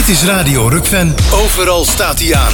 is Radio Rukven. Overal staat hij aan.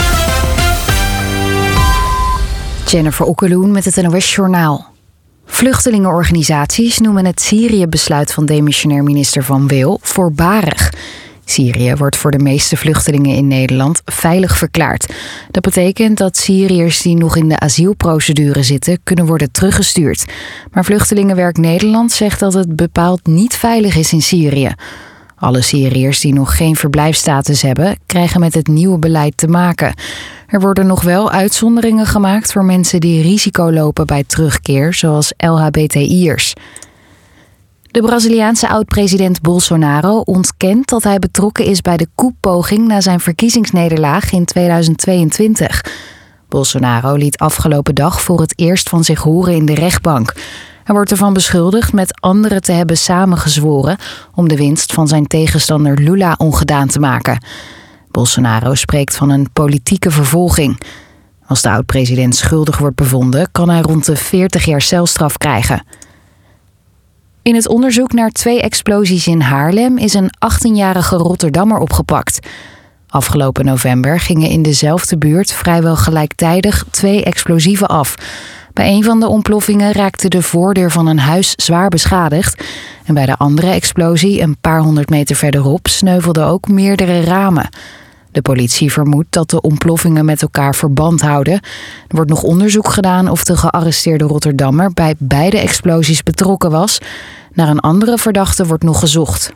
Jennifer Okkeloen met het NOS-journaal. Vluchtelingenorganisaties noemen het Syrië-besluit van demissionair minister Van Wil voorbarig. Syrië wordt voor de meeste vluchtelingen in Nederland veilig verklaard. Dat betekent dat Syriërs die nog in de asielprocedure zitten kunnen worden teruggestuurd. Maar Vluchtelingenwerk Nederland zegt dat het bepaald niet veilig is in Syrië. Alle Syriërs die nog geen verblijfsstatus hebben, krijgen met het nieuwe beleid te maken. Er worden nog wel uitzonderingen gemaakt voor mensen die risico lopen bij terugkeer, zoals LHBTI'ers. De Braziliaanse oud-president Bolsonaro ontkent dat hij betrokken is bij de coup-poging na zijn verkiezingsnederlaag in 2022. Bolsonaro liet afgelopen dag voor het eerst van zich horen in de rechtbank. Hij wordt ervan beschuldigd met anderen te hebben samengezworen om de winst van zijn tegenstander Lula ongedaan te maken. Bolsonaro spreekt van een politieke vervolging. Als de oud-president schuldig wordt bevonden, kan hij rond de 40 jaar celstraf krijgen. In het onderzoek naar 2 explosies in Haarlem is een 18-jarige Rotterdammer opgepakt. Afgelopen november gingen in dezelfde buurt vrijwel gelijktijdig 2 explosieven af. Bij een van de ontploffingen raakte de voordeur van een huis zwaar beschadigd. En bij de andere explosie, een paar 100 meter verderop, sneuvelden ook meerdere ramen. De politie vermoedt dat de ontploffingen met elkaar verband houden. Er wordt nog onderzoek gedaan of de gearresteerde Rotterdammer bij beide explosies betrokken was. Naar een andere verdachte wordt nog gezocht.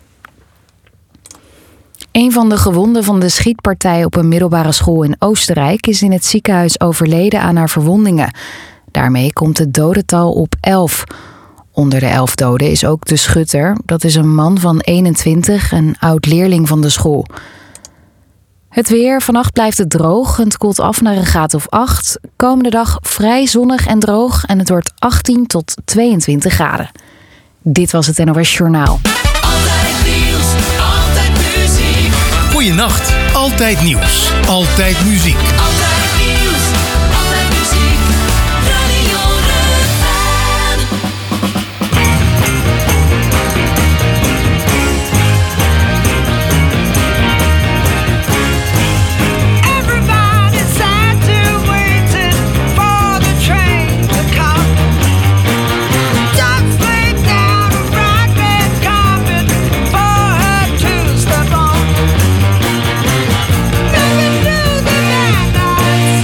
Een van de gewonden van de schietpartij op een middelbare school in Oostenrijk is in het ziekenhuis overleden aan haar verwondingen. Daarmee komt het dodental op 11. Onder de 11 doden is ook de schutter. Dat is een man van 21, een oud-leerling van de school. Het weer, vannacht blijft het droog en het koelt af naar een graad of 8. Komende dag vrij zonnig en droog en het wordt 18 tot 22 graden. Dit was het NOS Journaal. Altijd nieuws, altijd muziek. Goeienacht, altijd nieuws, altijd muziek. Altijd nieuws, altijd muziek. Radio Rukven. Everybody's sad to waiting for the train to come. Just lay down a bright red carpet for her to step on. Maybe through the night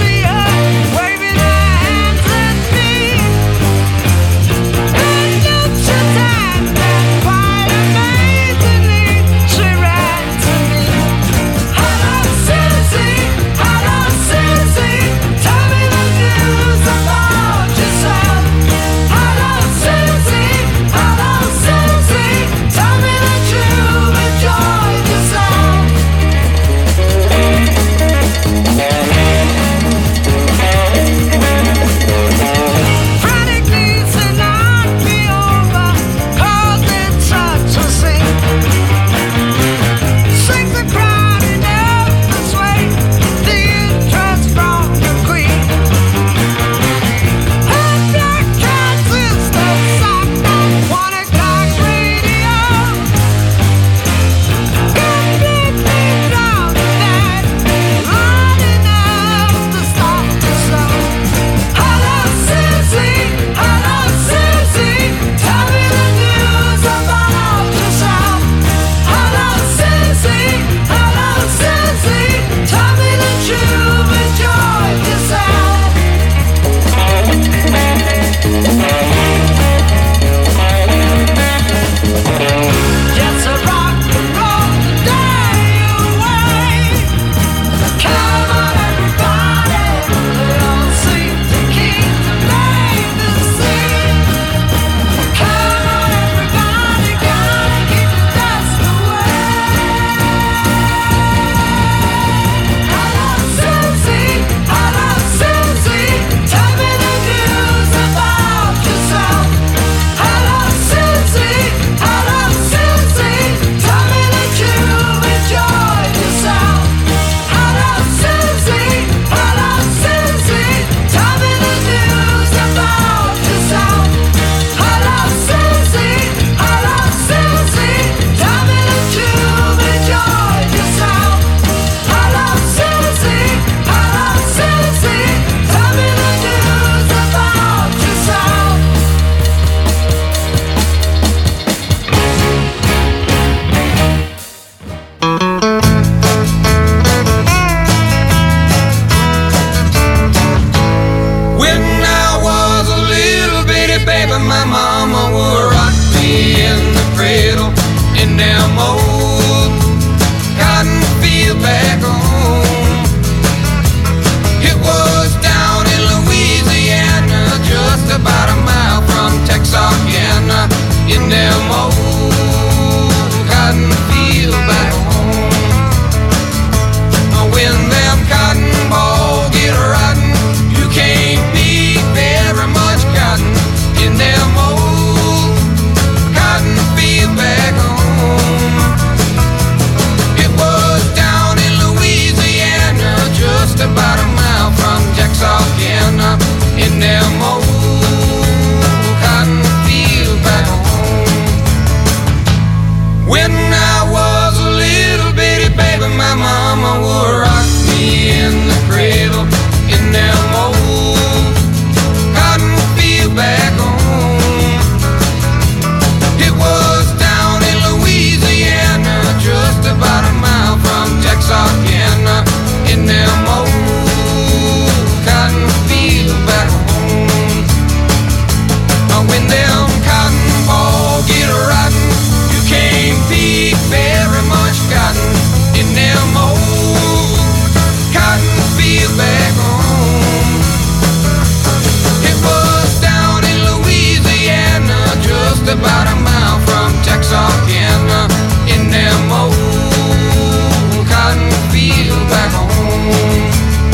back home. It was down in Louisiana, just about a mile from Texarkana, in them old cotton fields back home. When them cotton balls get rotten, you can't pick very much cotton in them old cotton fields back home. It was down in Louisiana, just about a mile from Texarkana, in them old cotton fields back home. When I was a little bitty baby, my mama would rock me in the cradle in them old cotton fields back home. It was down in Louisiana, just about a mile from Texarkana, in them old cotton fields back home. When them cotton balls get rotten, you can't pick very much cotton in them old cotton fields back home. It was down in Louisiana, just about a mile from Texarkana, in them old cotton fields back home.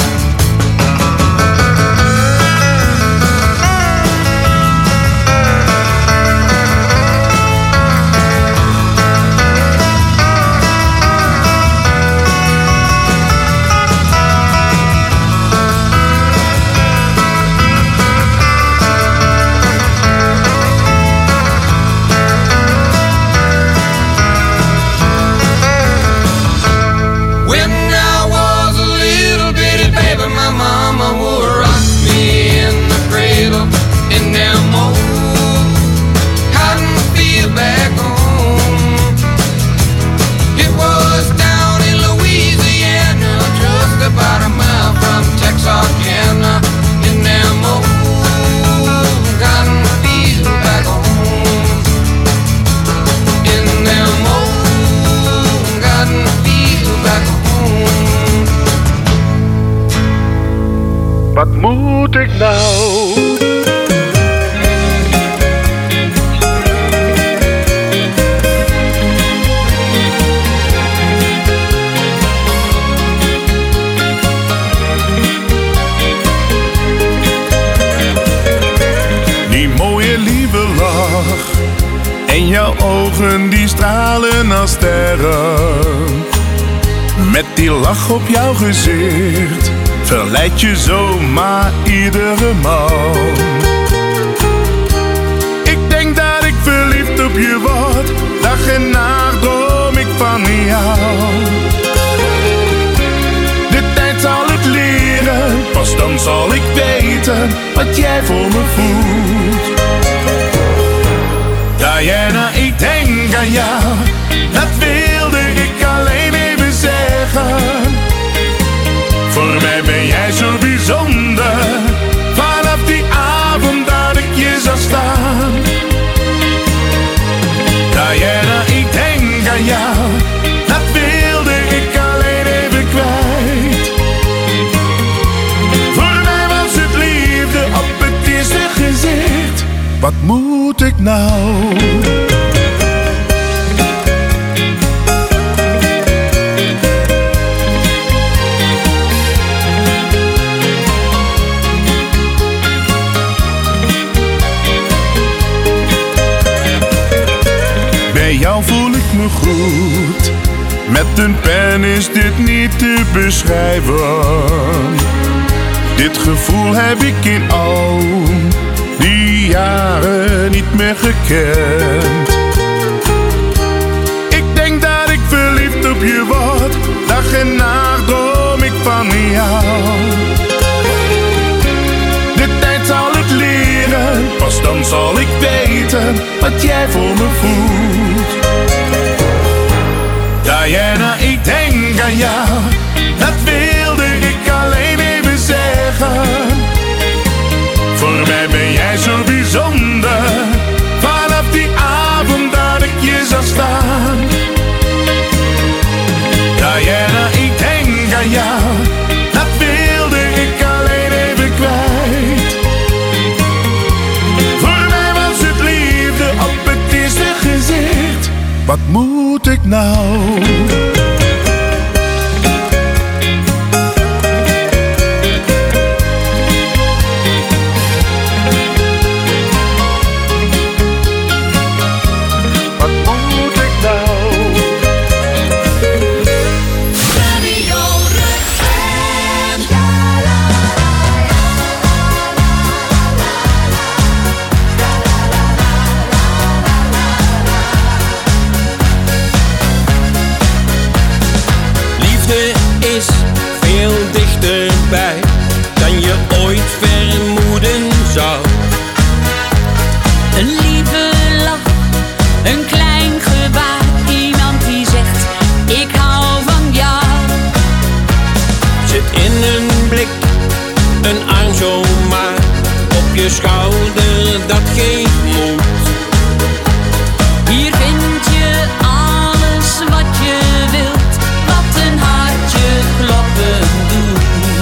When I was a little bitty baby, my mama would rock me in the cradle in them old cotton fields back home. It was down in Louisiana, just about a mile from Texarkana, in them old cotton fields back home. In them old cotton fields back home. Wat moet ik nou? Die mooie lieve lach en jouw ogen die stralen als sterren. Met die lach op jouw gezicht verleid je zomaar iedere man. Ik denk dat ik verliefd op je word, dag en nacht droom ik van jou. De tijd zal het leren, pas dan zal ik weten wat jij voor me voelt. Diana, ik denk aan jou, dat wilde ik alleen even zeggen. Voor mij ben jij zo bijzonder, vanaf die avond dat ik je zag staan. Diana, ik denk aan jou, dat wilde ik alleen even kwijt. Voor mij was het liefde op het eerste gezicht. Wat moet ik nou? Bij jou voel ik me goed, met een pen is dit niet te beschrijven. Dit gevoel heb ik in al die jaren niet meer gekend. Ik denk dat ik verliefd op je word, dag en nacht droom ik van jou. De tijd zal het leren, pas dan zal ik weten wat jij voor me voelt. Diana, ik denk aan jou, dat wilde ik alleen even zeggen. Voor mij ben jij zo bijzonder, vanaf die avond dat ik je zag staan. Diana, ik denk zomaar op je schouder, dat geeft moed. Hier vind je alles wat je wilt, wat een hartje kloppen doet.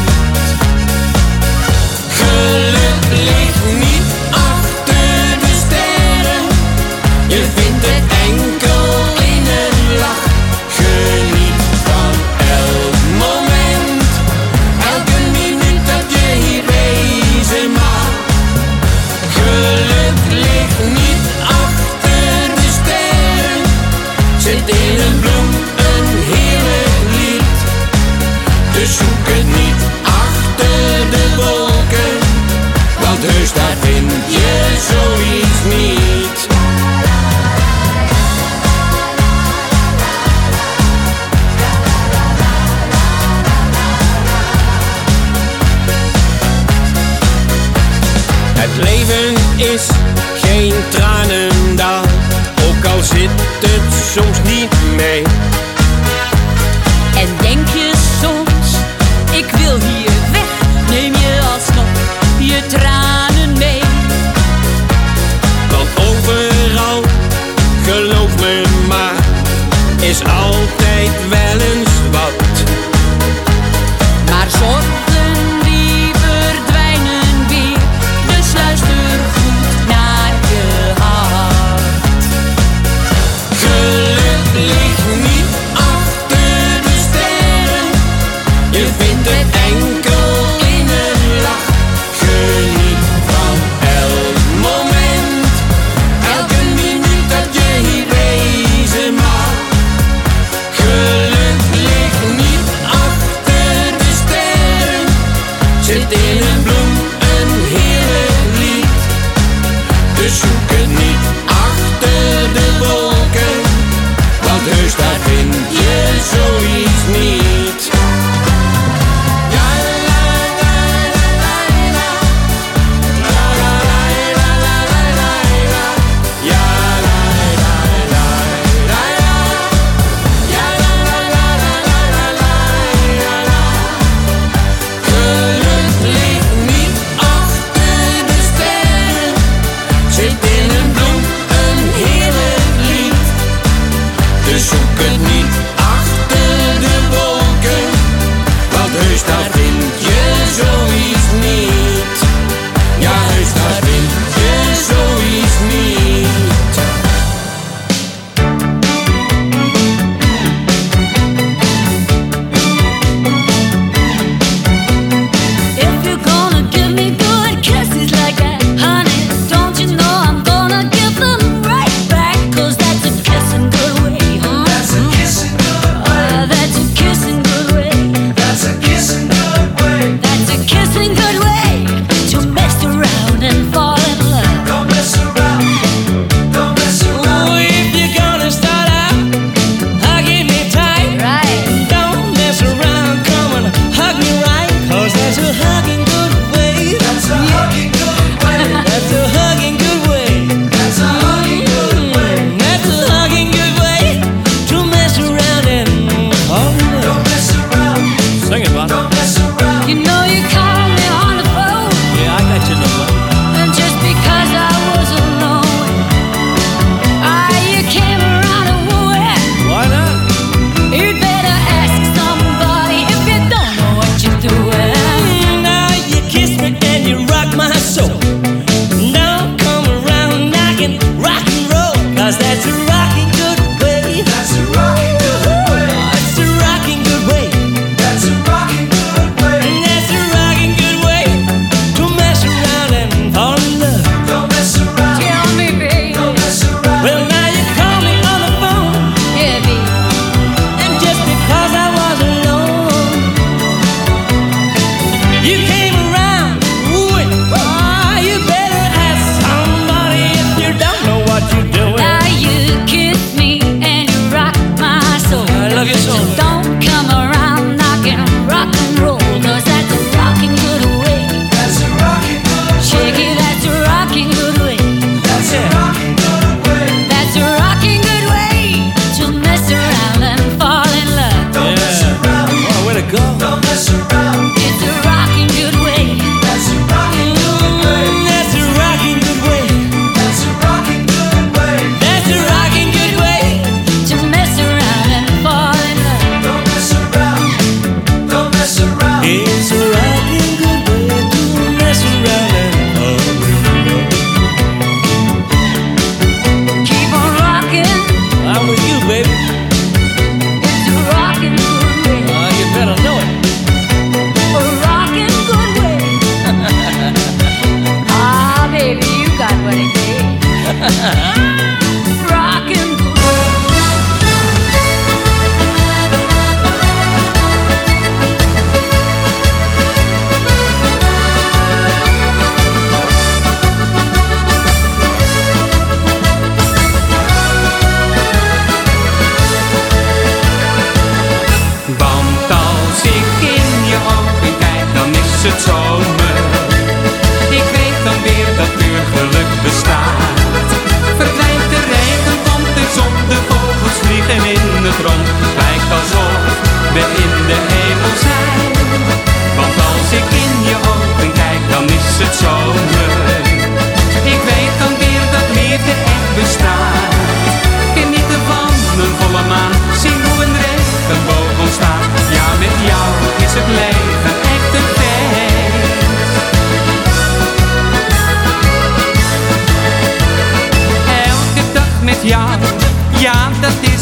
Geluk ligt niet achter de sterren, je vindt het enkel in een lach. Geniet van elk moment, elke minuut dat je hier wezen mag. Geluk ligt niet achter de sterren, zit in een bloem, een heerlijk lied. Dus zoek het niet achter de wolken, want heus daar vind je zoiets niet. Het leven is geen tranendal, ook al zit het soms niet mee. En denk je soms, ik wil hier weg, neem je alsnog je tranen mee. Want overal, geloof me maar, is altijd wel eens wat. Maar zorgen die verdwijnen weer, dus luister goed naar je hart. Geluk ligt niet achter de sterren, je vindt het enkel in een lach. Geniet van elk moment, elke minuut dat je hier wezen mag. Geluk ligt niet achter de sterren, zit in een bloem, een heerlijk lied. Dus zoek het niet achter de wolken, want heus daar vind je zoiets niet. Ja, la, la, la, la, la. La, la, la, la, la, la, la, la. Ja, la, la, la, la, la. Ja, la, la, la, la, la, la, la, la. Geluk ligt niet achter de sterren, zit in een bloem, een heerlijk lied. Dus zoek het niet achter de wolken, want heus daar vind je zoiets niet. Ja, heus daar vind je zoiets niet. If you're gonna give me good kisses like that, honey, don't you know I'm gonna give them right back? 'Cause that's a kissing good way, huh? That's a kissing good way. That's a kissing good way. That's a kissing good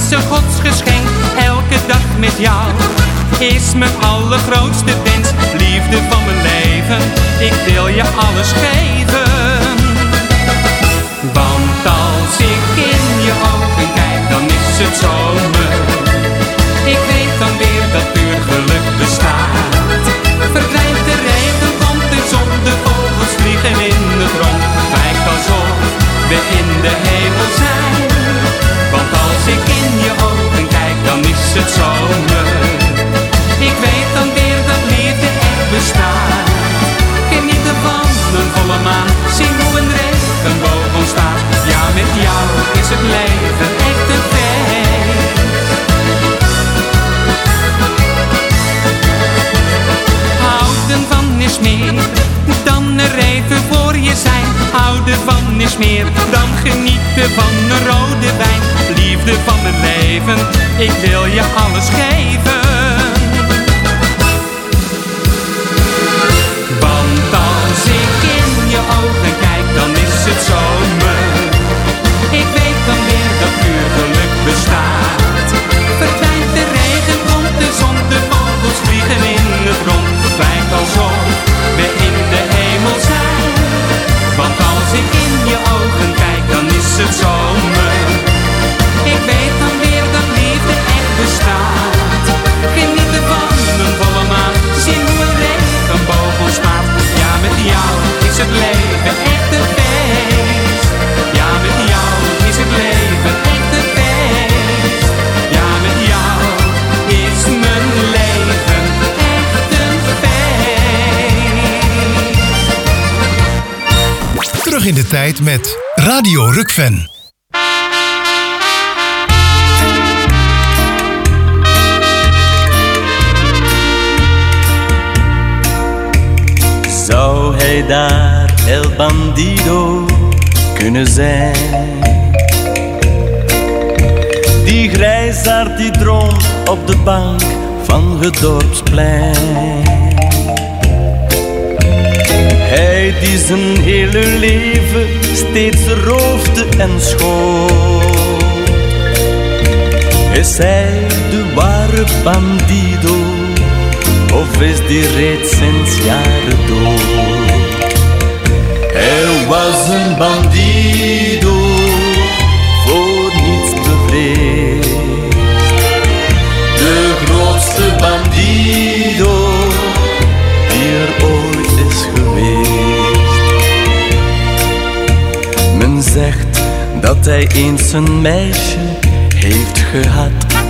is een godsgeschenk, elke dag met jou is mijn allergrootste wens. Liefde van mijn leven, ik wil je alles geven. Want als ik in je ogen kijk, dan is het zomer. Ik weet dan weer dat puur geluk bestaat. Verdwijnt de regen, komt de zon, de vogels vliegen in het rond. Lijkt alsof we in de hemel zijn. Want als ik in je ogen kijk, dan is het zomer. Ik weet dan weer dat liefde echt bestaat. Geniet ervan, een volle maan, zien hoe een regenboog ontstaat. Ja, met jou is het leven echt een feest. Houden van is meer dan er even voor je zijn. Houden van is meer dan genieten van een rode wijn. Liefde van mijn leven, ik wil je alles geven. Want als ik in je ogen kijk, dan is het zomer. Ik weet dan weer dat puur geluk bestaat. Verdwijnt de regen, komt de zon, de vogels vliegen in het rond. Lijkt alsof we in de hemel zijn. Want als ik in je ogen kijk, dan is het zomer. Ik weet dan weer dat liefde echt bestaat. Geniet ervan, een volle maan, zien hoe een regenboog ontstaat. Ja, met jou is het leven echt een feest. Ja, met jou is het leven echt een feest. Ja, met jou is mijn leven echt een feest. Terug in de tijd met Radio Rukven. Zou hij daar El Bandido kunnen zijn? Die grijsaard die droomt op de bank van het dorpsplein. Hij die zijn hele leven steeds roofde en schoot. Is hij de ware bandido? Of is die reeds sinds jaren dood? Hij was een bandido, voor niets bevreesd. De grootste bandido die er ooit is geweest. Men zegt dat hij eens een meisje heeft gehad.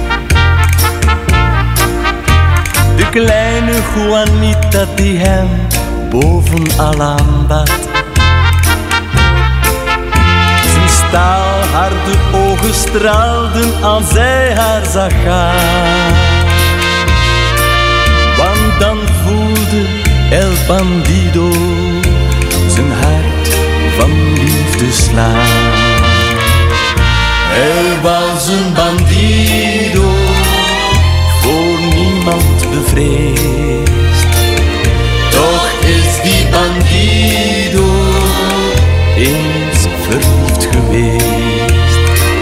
De kleine Juanita die hem bovenal aanbad. Zijn staalharde ogen straalden als hij haar zag gaan. Want dan voelde El Bandido zijn hart van liefde slaan. Hij was een bandido, voor niemand bevreesd. Toch is die bandido eens verliefd geweest.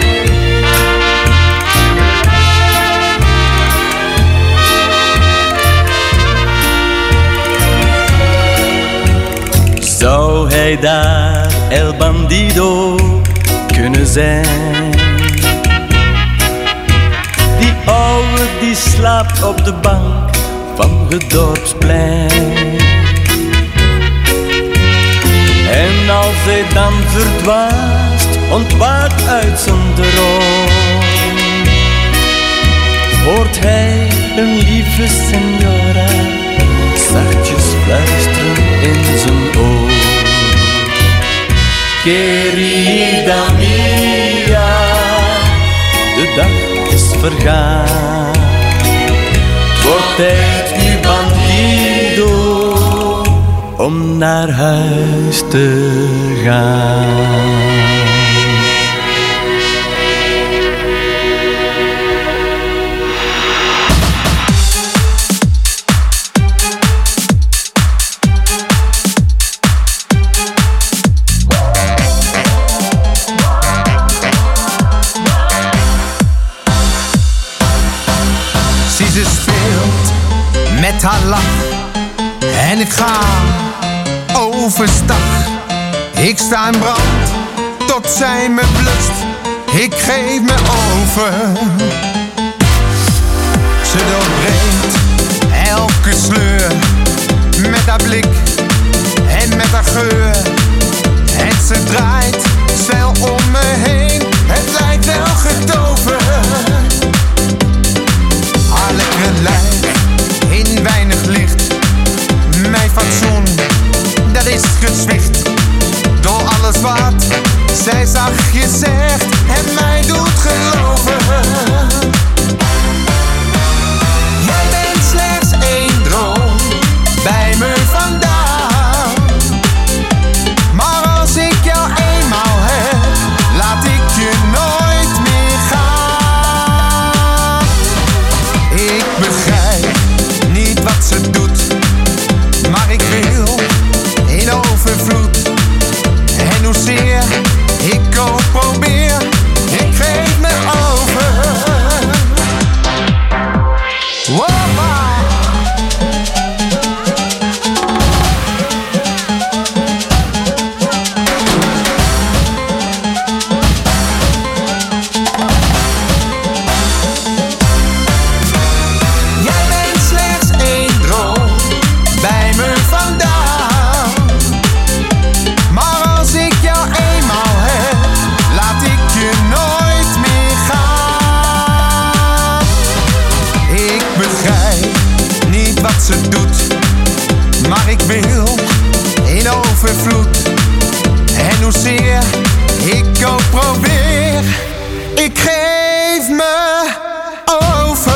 Zou hij daar El Bandido kunnen zijn? Die ouwe die slaapt op de bank van het dorpsplein. En als hij dan verdwaast ontwaakt uit zijn droom, hoort hij een lieve senora zachtjes fluisteren in zijn oor. Querida mia, de dag is vergaan. Het wordt tijd nu bandido om naar huis te gaan. met haar lach. En ik ga overstag. Ik sta in brand tot zij me blust. Ik geef me over. Ze doorbreekt elke sleur met haar blik en met haar geur. En ze draait snel om me heen. Het lijkt wel getoverd. Haar lekkere lijf in weinig licht. Mijn fatsoen, dat is gezwicht. Door alles wat zij zachtjes zegt en mij doet geloven. Jij bent slechts één droom bij me vandaan. Maar als ik jou eenmaal heb, laat ik je nooit meer gaan. Ik begrijp niet wat ze doet, maar ik wil in overvloed. En hoezeer ik ook probeer, ik geef me over. Wow. Jij bent slechts één droom bij me vandaan. Maar als ik jou eenmaal heb, laat ik je nooit meer gaan. Ik begrijp niet wat ze doet, maar ik wil in overvloed. En hoezeer ik ook probeer, ik geef me over.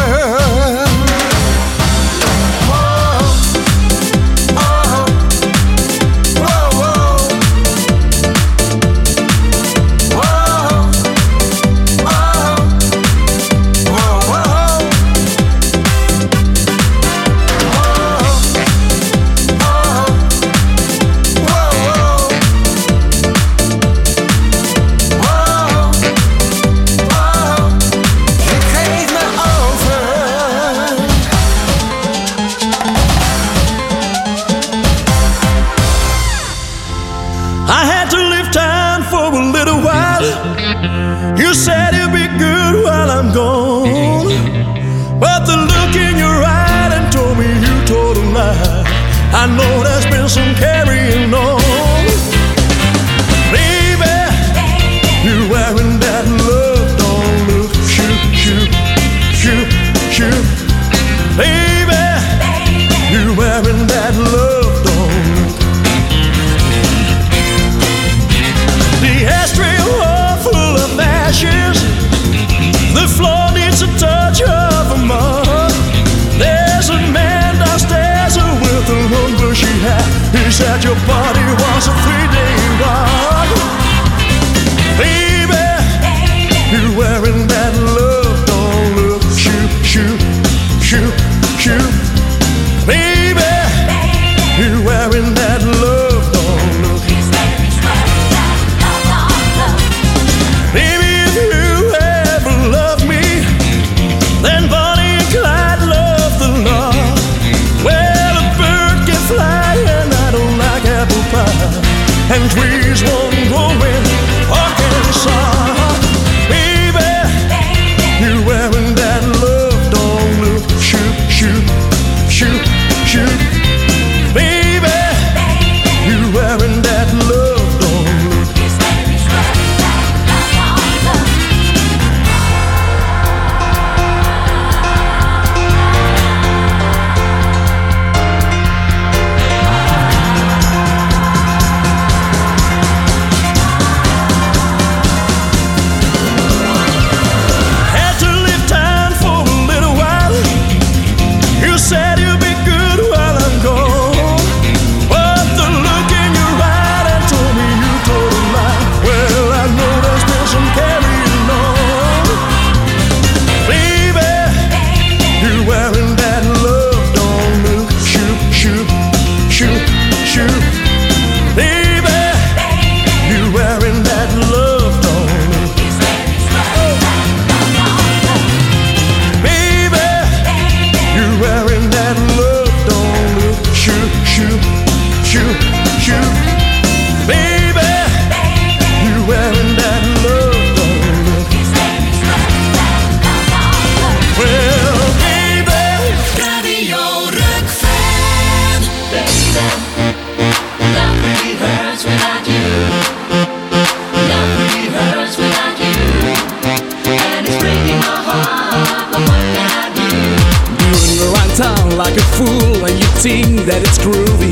fool and you think that it's groovy.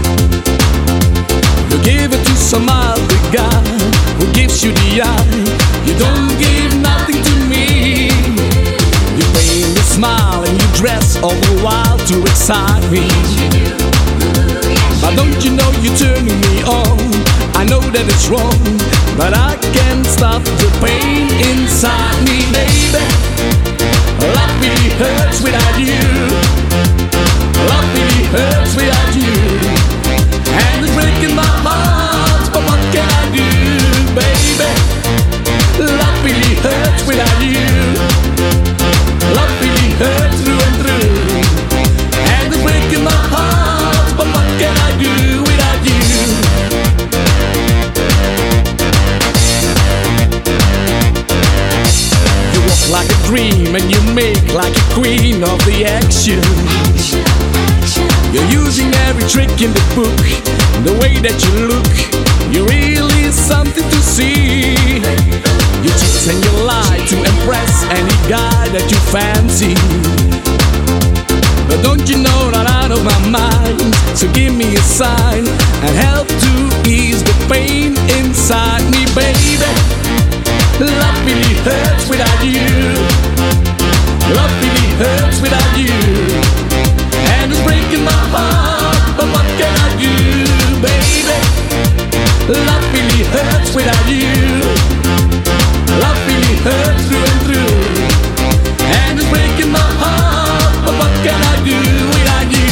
You give it to some other guy who gives you the eye. You don't give nothing to me. You paint, you smile and you dress all the while to excite me. But don't you know you're turning me on? I know that it's wrong, but I can't stop the pain inside me, baby. Love really hurts without you. Love really hurts without you. And it's breaking my heart, but what can I do, baby? Love really hurts without you. Love really hurts through and through. And it's breaking my heart, but what can I do without you? You walk like a dream and you make like a queen of the action. You're using every trick in the book. The way that you look, you're really something to see. You cheat and you lie to impress any guy that you fancy. But don't you know that out of my mind? So give me a sign and help to ease the pain inside me, baby. Love really hurts without you. Love really hurts without you. And it's breaking my heart, but what can I do, baby? Love really hurts without you. Love really hurts through and through. And it's breaking my heart, but what can I do without you?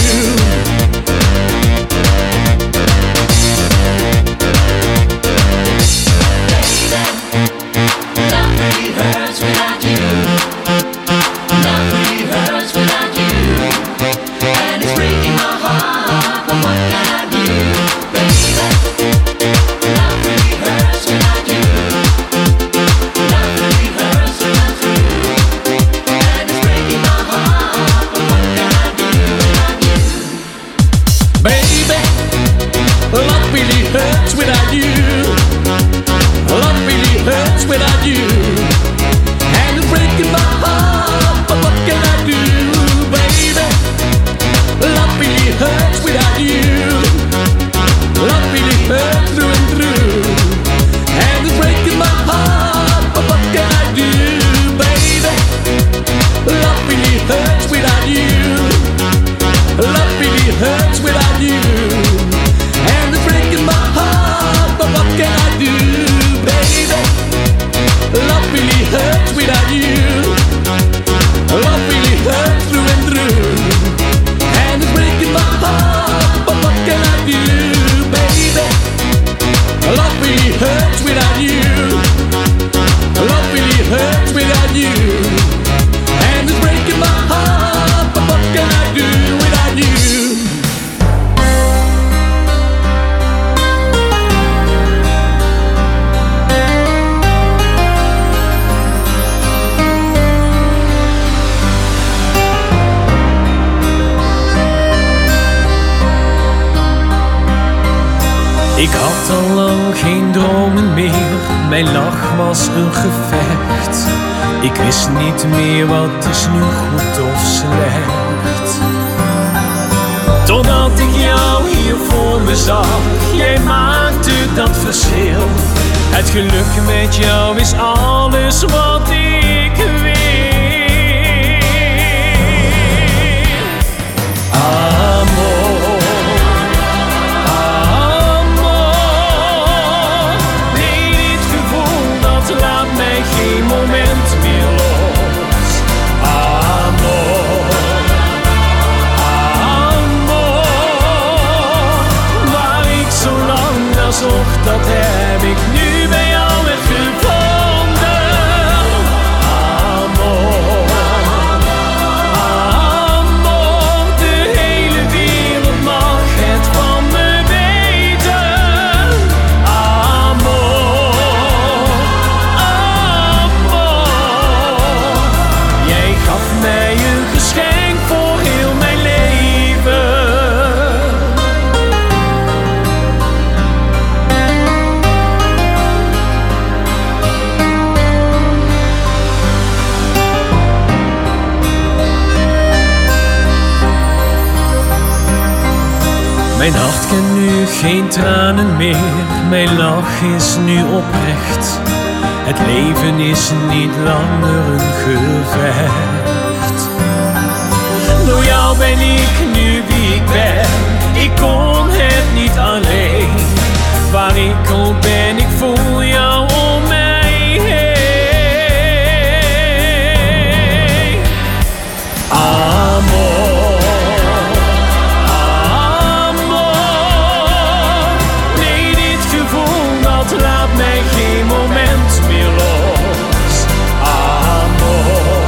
Love really hurts without you. Love really hurts without you. And it's breaking my heart, but what can I do, baby? Love really hurts without you. Love really hurts without you. And it's breaking my heart, but what can I do without you? Baby, love really hurts without you. Love really hurts without you. And it's breaking my heart, but what can I do, baby? Love really hurts without you. Love really hurts through and through. And it's breaking my heart, but what can I do, baby? Love really hurts without you. Love really hurts without you. And it's breaking my heart, but what can I do, baby? Love really hurts without you. Love really hurts through and through. And it's breaking my heart, but what can I do, baby? Love really hurts without you. Love really hurts without you. And it's breaking my heart, but what can I do without you? Ik had al lang geen dromen meer, mijn lach was een gevecht. Ik wist niet meer wat is nu goed of slecht. Totdat ik jou hier voor me zag, jij maakte dat verschil. Het geluk met jou is alles wat ik wil. Amor. Laat mij geen moment meer los. Amor, amor. Waar ik zo lang naar zocht, dat heb ik nu bij jou weer gevonden. Mijn hart kent nu geen tranen meer, mijn lach is nu oprecht. Het leven is niet langer een gevecht. Door jou ben ik nu wie ik ben, ik kon het niet alleen. Waar ik ook ben, ik voel jou om mij heen. Amor, amor. Nee, dit gevoel dat laat mij geen moment meer los. Amor,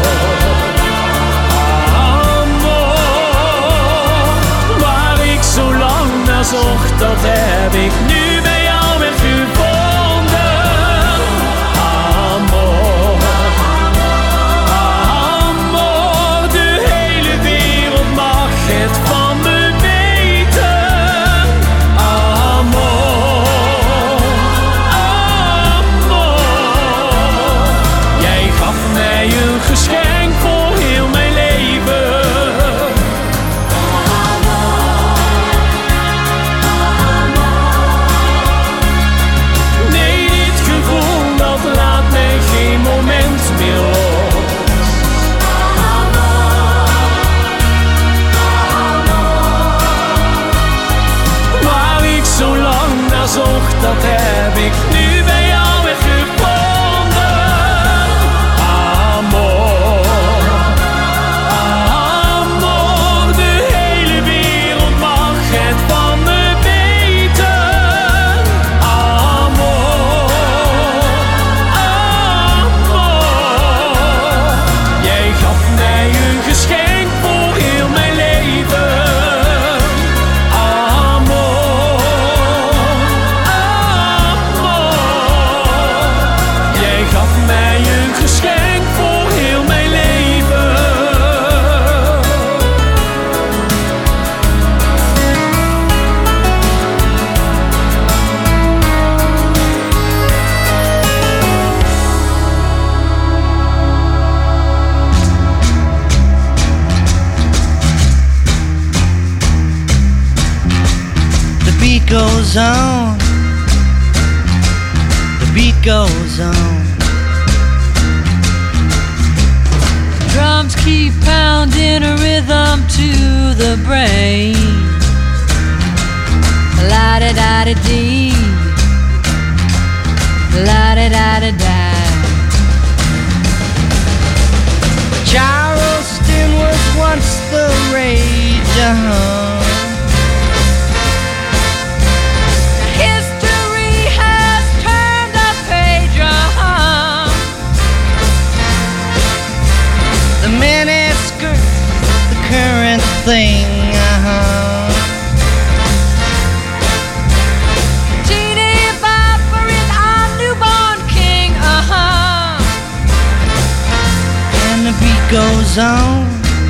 amor. Waar ik zo lang naar zocht, dat heb ik nu bij jou weggevonden. Amor, amor. De hele wereld mag het van me weten. Amor, amor. Jij gaf mij een geschenk voor heel mijn leven. Nee, dit gevoel dat laat mij geen moment meer los. Waar ik zo lang naar zocht, dat heb ik nu bij jou weggevonden. Amor, amor. De hele wereld mag het van me weten. Amor, amor. Jij gaf mij een geschenk voor heel mijn leven. Amor, amor. Jij gaf mij een geschenk voor heel mijn leven. The beat goes on. The beat goes on. Drums keep pounding a rhythm to the brain. La da da da dee, la da da da da. Charleston was once the rage. History has turned a page. The miniskirt, the current thing. Teeny Bopper is our newborn king. And the beat goes on.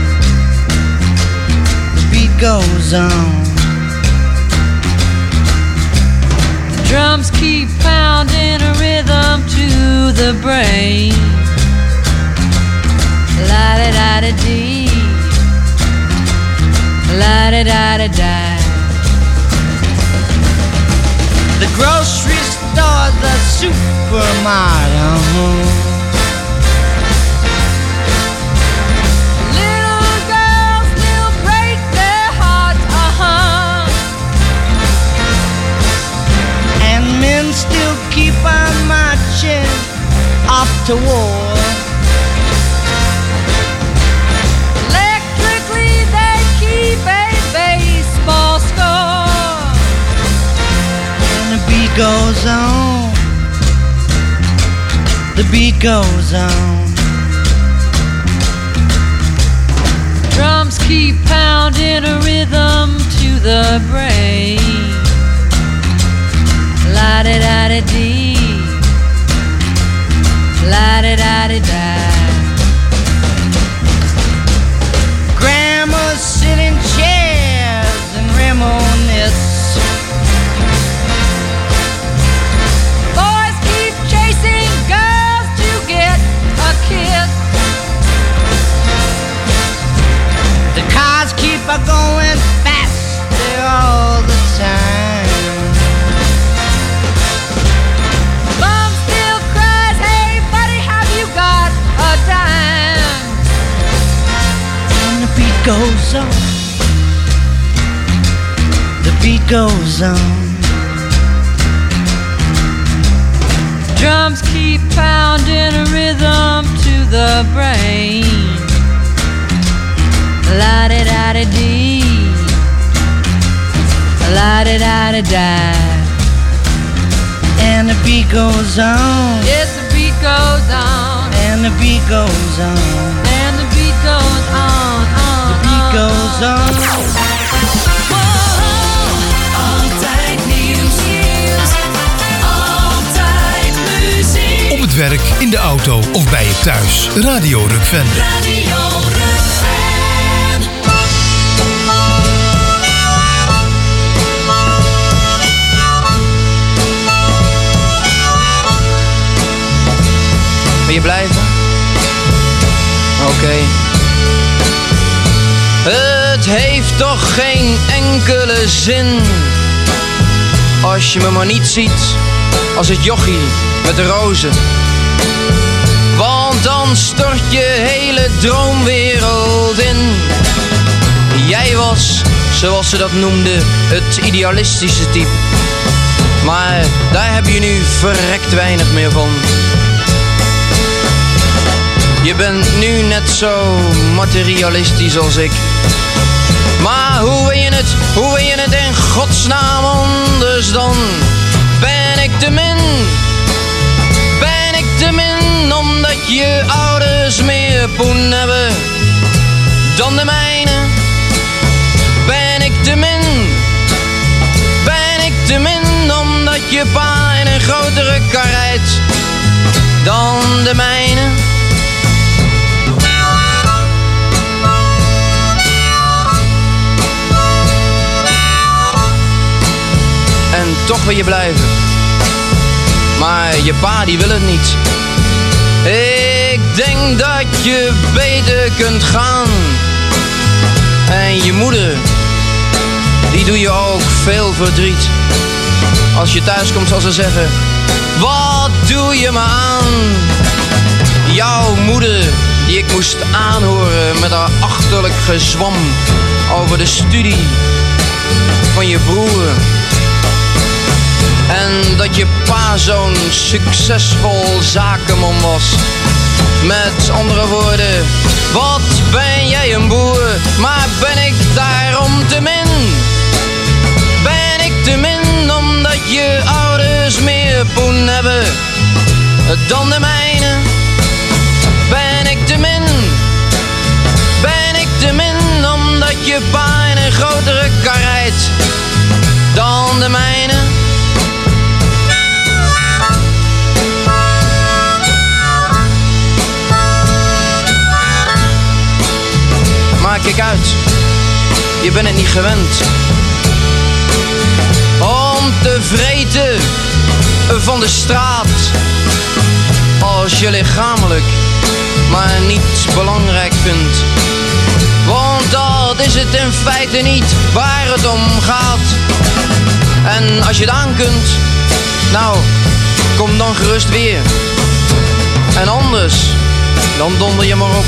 The beat goes on. Drums keep pounding a rhythm to the brain. La da da da dee, la da da da da. The grocery store, the supermarket. Little girls still break their hearts. And men still keep on marching off to war. Electrically they keep a baseball score. And the beat goes on. The beat goes on. Drums keep pounding a rhythm to the brain. La da da da dee, la da da da da. Grandmas sit in chairs and reminisce. Boys keep chasing girls to get a kiss. The cars keep a going faster all the goes on. The beat goes on. Drums keep pounding a rhythm to the brain. La-di-da-di-dee, la-di-da-di-da. And the beat goes on. Yes, the beat goes on. And the beat goes on. And the beat goes on. The beat goes on. Altijd nieuws. Altijd muziek. Op het werk, in de auto of bij je thuis. Radio Rukven. Radio Rukven. Wil je blijven? Oké. Het heeft toch geen enkele zin als je me maar niet ziet als het jochie met de rozen. Want dan stort je hele droomwereld in. Jij was, zoals ze dat noemden, het idealistische type. Maar daar heb je nu verrekt weinig meer van. Je bent nu net zo materialistisch als ik. Maar hoe wil je het in godsnaam anders dan? Ben ik te min omdat je ouders meer poen hebben dan de mijne? Ben ik te min omdat je pa in een grotere kar rijdt dan de mijne? En toch wil je blijven. Maar je pa die wil het niet. Ik denk dat je beter kunt gaan. En je moeder, die doe je ook veel verdriet. Als je thuis komt zal ze zeggen: wat doe je me aan? Jouw moeder, die ik moest aanhoren met haar achterlijk gezwam over de studie van je broer. En dat je pa zo'n succesvol zakenman was. Met andere woorden, wat ben jij een boer, maar ben ik daarom te min? Ben ik te min omdat je ouders meer poen hebben dan de mijne? Ben ik te min? Ben ik te min omdat je pa in een grotere kar rijdt dan de mijne? Maar kijk uit, je bent het niet gewend om te vreten van de straat als je lichamelijk maar niet belangrijk vindt. Want dat is het in feite niet waar het om gaat. En als je het aan kunt, nou, kom dan gerust weer. En anders, dan donder je maar op.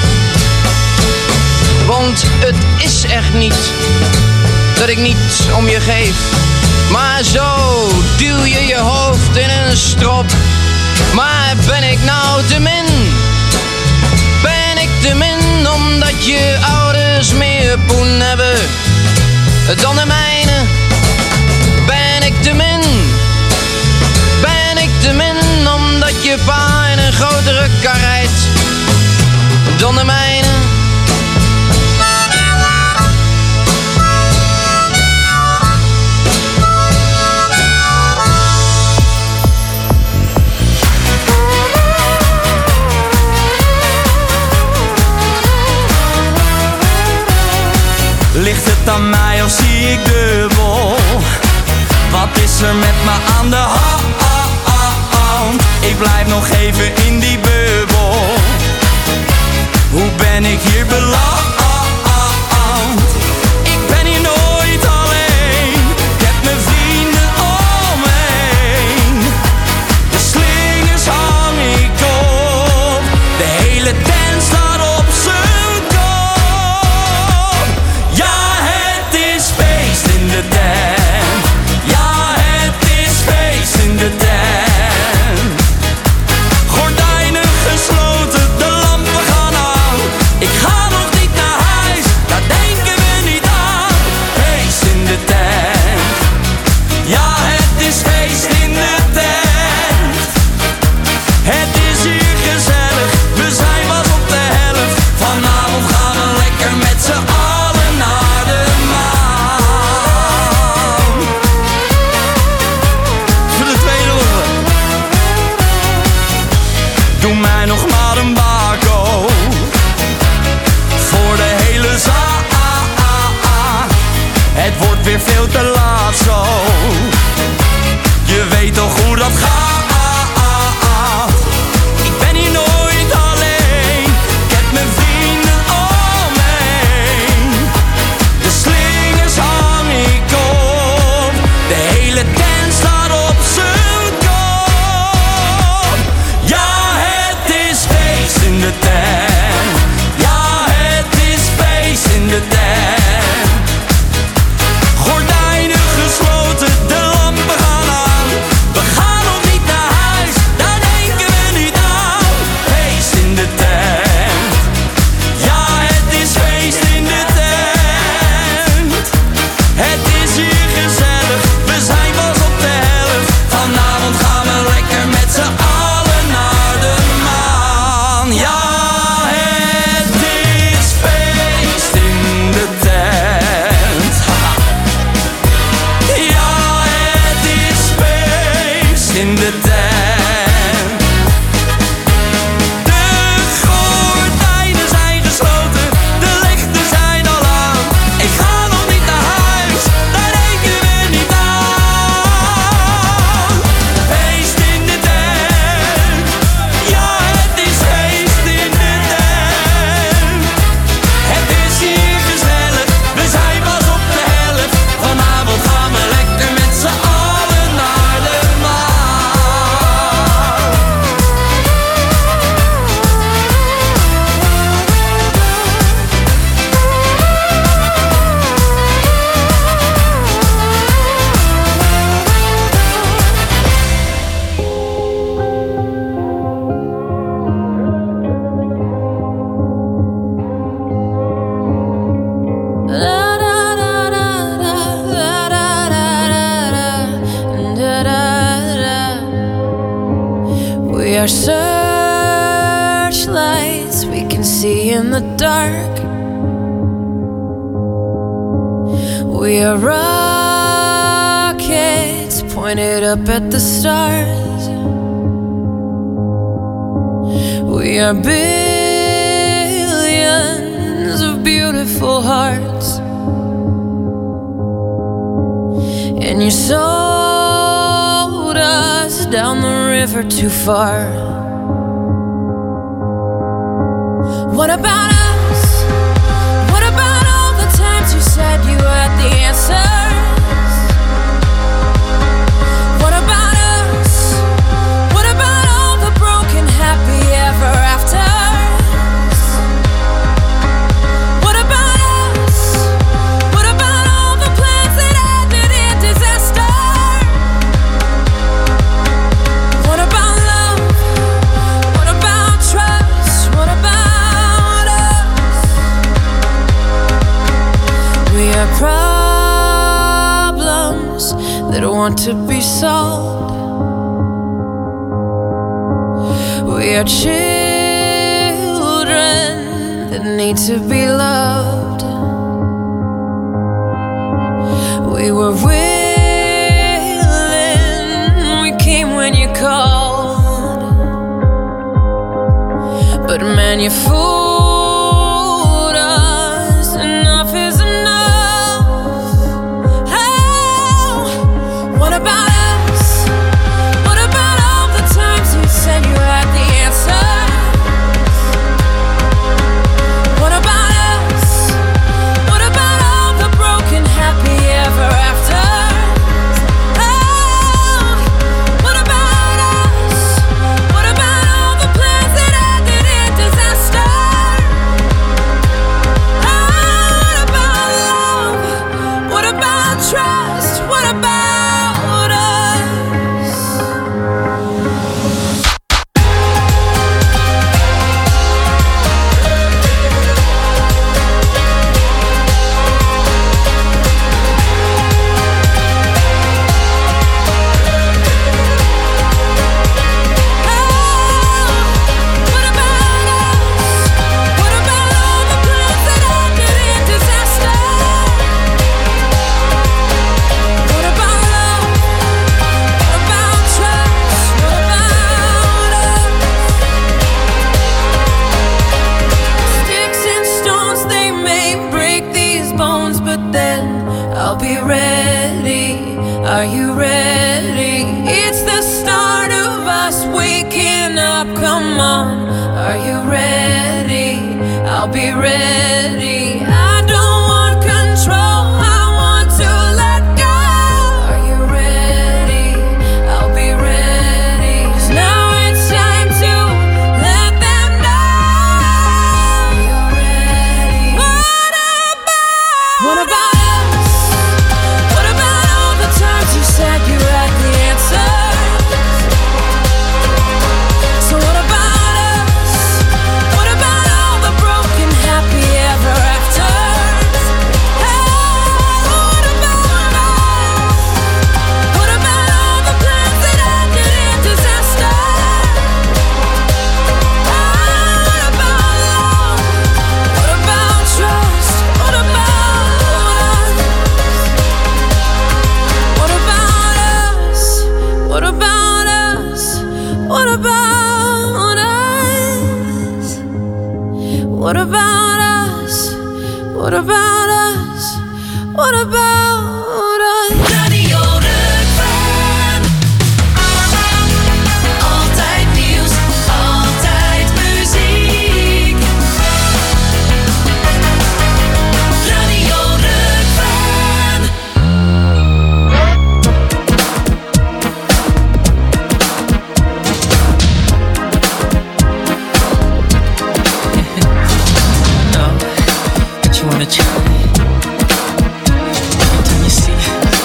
Want het is echt niet dat ik niet om je geef. Maar zo duw je je hoofd in een strop. Maar ben ik nou te min? Ben ik te min omdat je ouders meer poen hebben dan de mijne? Ben ik te min? Ben ik te min omdat je pa in een grotere kar rijdt dan de mijne? Ligt het aan mij of zie ik dubbel? Wat is er met me aan de hand? Ik blijf nog even in die bubbel. Hoe ben ik hier beland? Ik ben hier nooit alleen. Ik heb mijn vrienden om me heen. De slingers hang ik op. De hele tent staat op zijn kop. Het wordt weer veel te laat zo. Je weet toch hoe dat gaat. Ik ben hier nooit alleen. Ik heb mijn vrienden om me heen. De slingers hang ik op. De hele tent staat op zijn kop. Ja, het is feest in de tent. Ja, het is feest in de tent. Gordijnen gesloten, de lampen gaan aan. We gaan nog niet naar huis, daar denken we niet aan. Feest in de tent. Ja, het is feest in de tent. Het is hier gezellig, we zijn pas op de helft. Vanavond gaan we lekker met z'n allen naar de maan. Ja, het is feest in de tent. Haha. Ja, het is feest in de tent. De gordijnen zijn gesloten, de lichten zijn al aan. Ik ga nog niet naar huis, daar denken we niet aan. Feest in de tent. Ja, het is feest in de tent. Het is hier gezellig, we zijn pas op de helft. Vanavond gaan we lekker met z'n allen naar de maan. We are searchlights we can see in the dark. We are rockets pointed up at the stars. We are billions of beautiful hearts. And you sold us down the river too far. What about us? What about all the times you said you had the answers? What about us? What about all the broken happy ever afters? What about us? What about all the plans that ended in disaster? What about love? What about trust? What about us? We are problems that want to be solved. We are children that need to be loved. We were willing, we came when you called. But man, you fooled us. Enough is enough. Oh, what about us? What about all the times you said you had the answers? What about us? What about all the broken happy ever afters? Oh, what about us? What about all the plans that ended in disaster? I'll be ready. Are you ready? It's the start of us waking up. Come on, are you ready? I'll be ready. I don't want control, I want to let go. Are you ready? I'll be ready. 'Cause now it's time to let them know you're ready. What about us? What about all the times you said you had the answer? So what about us? What about all the broken happy ever afters? Hey, what about us? What about all the plans that ended in disaster? What about love? What about trust? What about us? What about us? What about us? What about us? What about us? What about us? What about us? Radio Rukven. Altijd nieuws, altijd muziek. Radio Rukven. No, but you wanna try? Every time you see.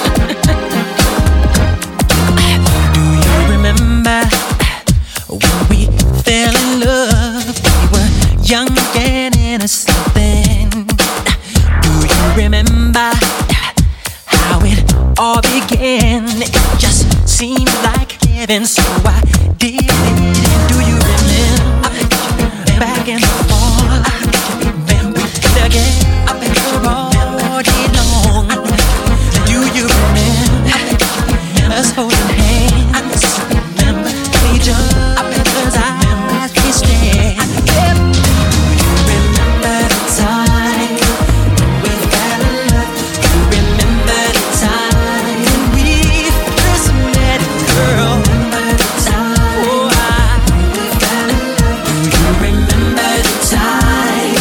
Do you remember when we fell in love? We were young and innocent then. Do you remember how it all began? It just seemed like heaven, so I did it. Do you remember back in the fall? We did again all day long. Do you remember us holding hands? Remember each other's eyes we stared. Do you remember the time we fell in love? Do you remember the time we first met, girl? Remember the time we fell in love? Do you remember the time?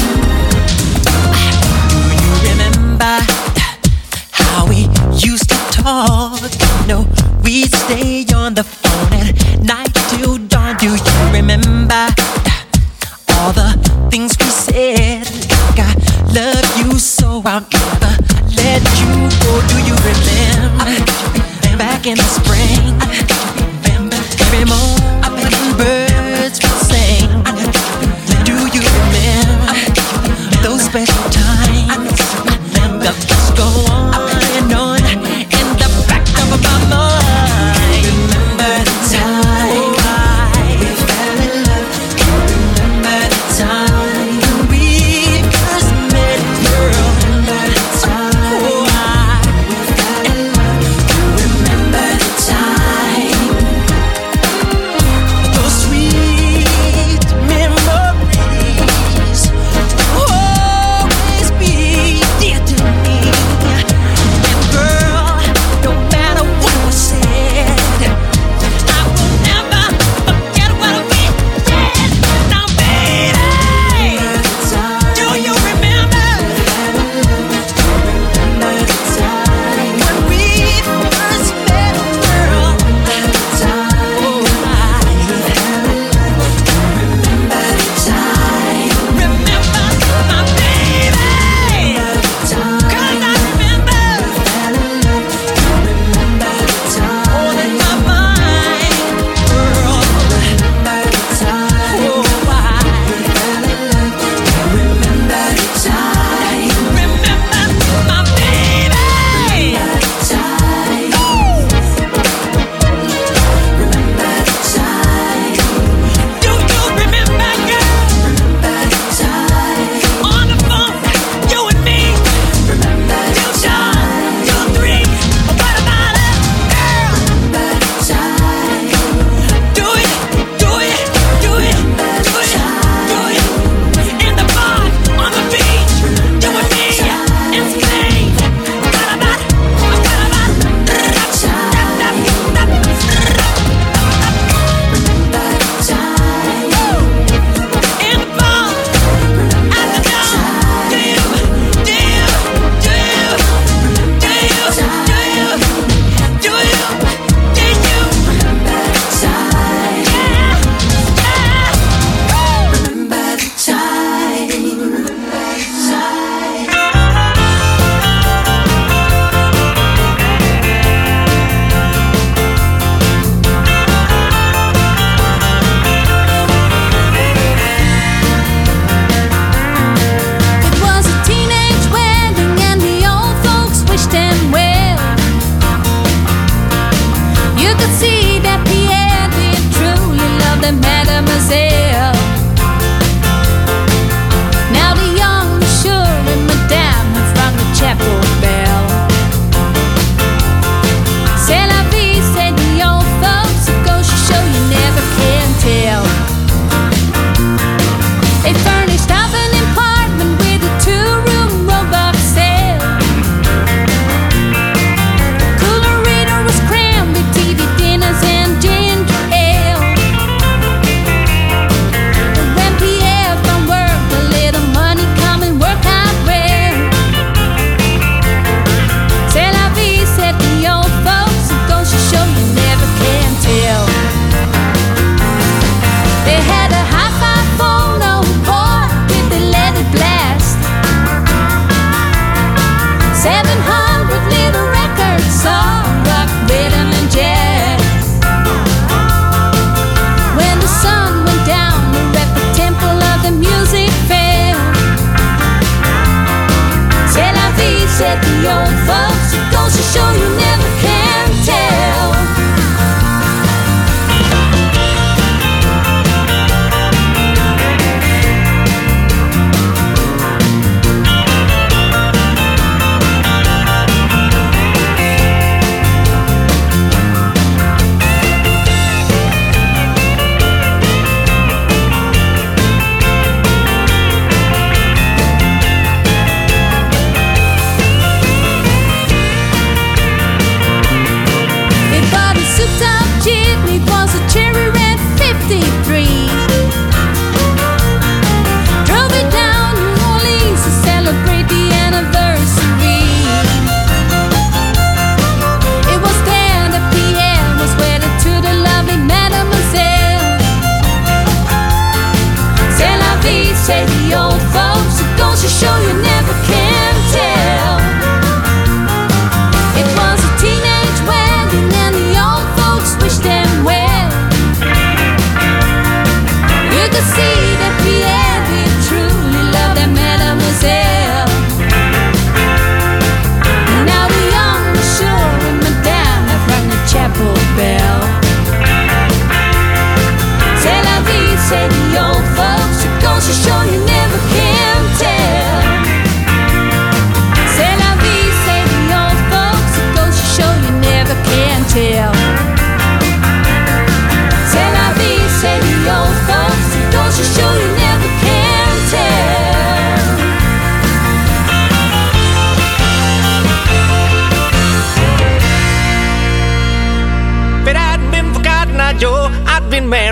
Do you remember how we used to talk? No, we'd stay on the phone at night till dawn. Do you remember all the things we said? Like I love you so I'll never let you go. Do you remember back in the spring? Every morning birds would sing. Do you remember those special times? The thoughts go on and on in the back of my mind. Remember the time we fell in love? Remember the time we first met, girl? Remember the time we fell in love? Remember the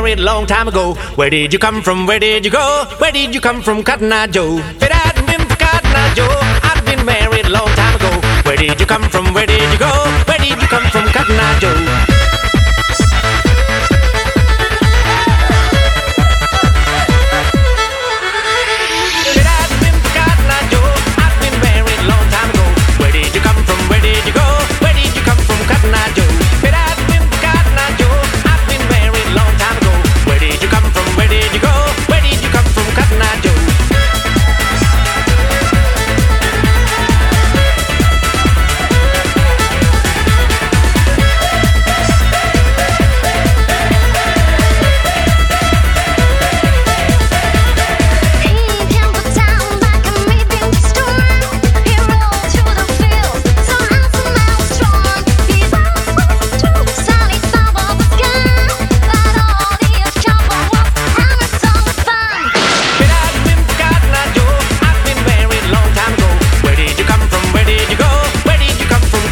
married a long time ago. Where did you come from? Where did you go? Where did you come from, Cotton Eye Joe? If it hadn't been for Cotton Eye Joe, I'd been married a long time ago. Where did you come from? Where did you go?